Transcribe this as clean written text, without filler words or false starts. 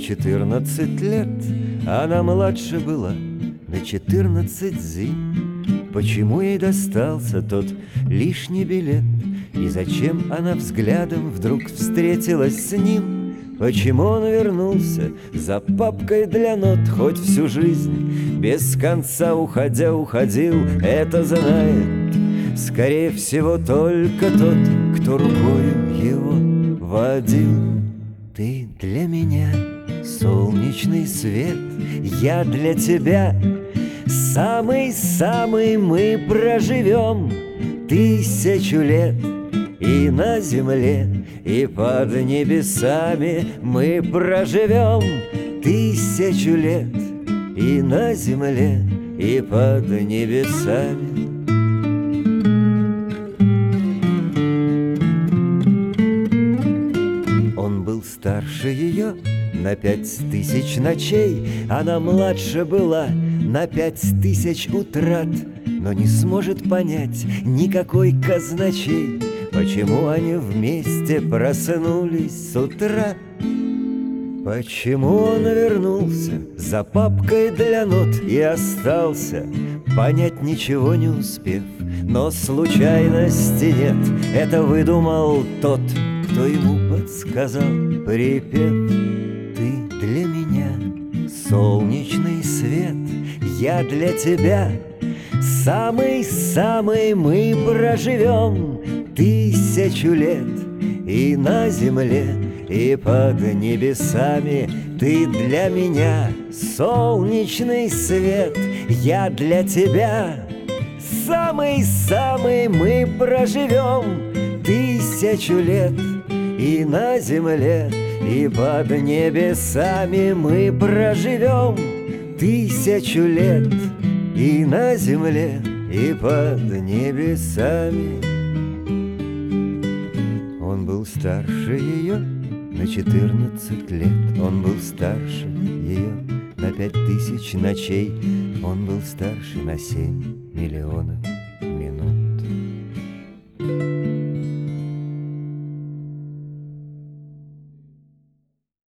14 лет, она младше была на 14 зим. Почему ей достался тот лишний билет? И зачем она взглядом вдруг встретилась с ним? Почему он вернулся за папкой для нот? Хоть всю жизнь без конца уходя уходил, это знает, скорее всего, только тот, кто рукою его водил. Ты для меня солнечный свет, я для тебя самый-самый. Мы проживем 1000 лет и на земле, и под небесами. Мы проживем 1000 лет и на земле, и под небесами. Он был старше ее на 5000 ночей, она младше была на 5000 утрат, но не сможет понять никакой казначей, почему они вместе проснулись с утра. Почему он вернулся за папкой для нот и остался, понять ничего не успев. Но случайности нет, это выдумал тот, кто ему подсказал припев. Ты для меня солнечный свет, я для тебя самый-самый. Мы проживем 1000 лет и на земле, и под небесами. Ты для меня солнечный свет, я для тебя самый-самый. Мы проживем 1000 лет и на земле, и под небесами. Мы проживем 1000 лет и на земле, и под небесами. Он был старше ее на 14 лет, он был старше ее на 5000 ночей, он был старше на 7 миллионов минут.